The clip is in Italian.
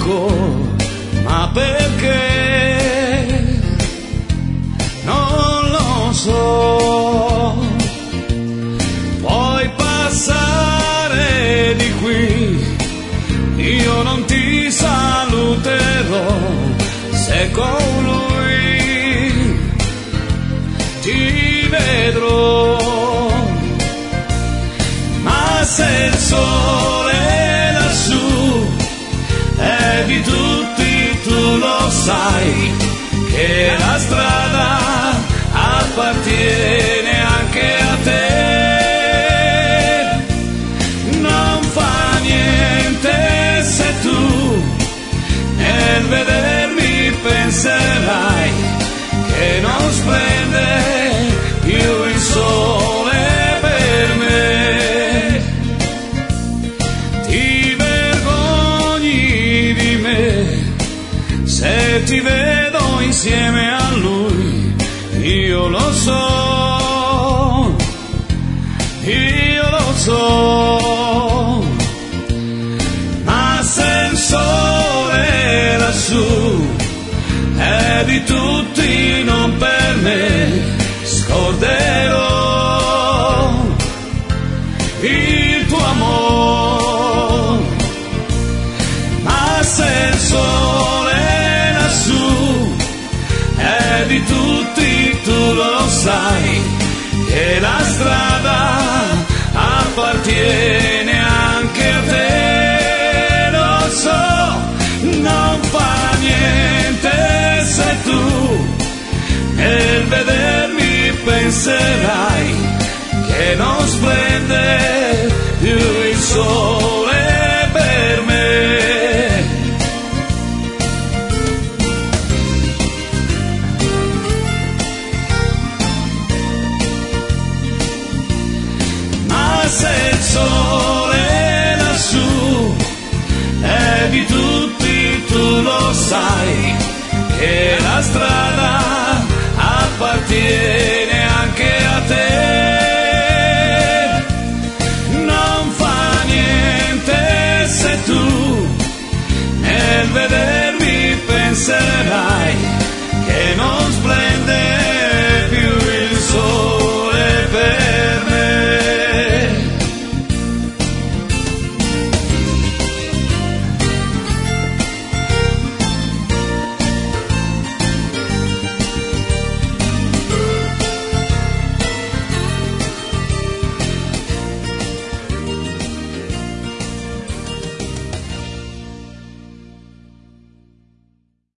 bianco, ma perché? Non lo so. Puoi passare di qui, io non ti saluterò, se con lui ti vedrò. Ma se il sole lassù è di tutti, tu lo sai, che la strada appartiene anche a te. Non fa niente se tu nel vedermi penserai che non splende più il sole per me. Ti vergogni di me se ti vedo insieme a lui, io lo so, io lo so. Ma se il sole lassù è di tutti, non per me, scorderò il tuo amore. Ma se il sole lassù è di tutti, tu lo sai, che la strada appartiene anche a te. Lo so, non fa niente se tu nel vedermi penserai che non splende più il sole per me. Ma se il sole lassù è di tutti, tu lo sai, che la strada appartiene anche a te. Non fa niente se tu nel vedermi penserai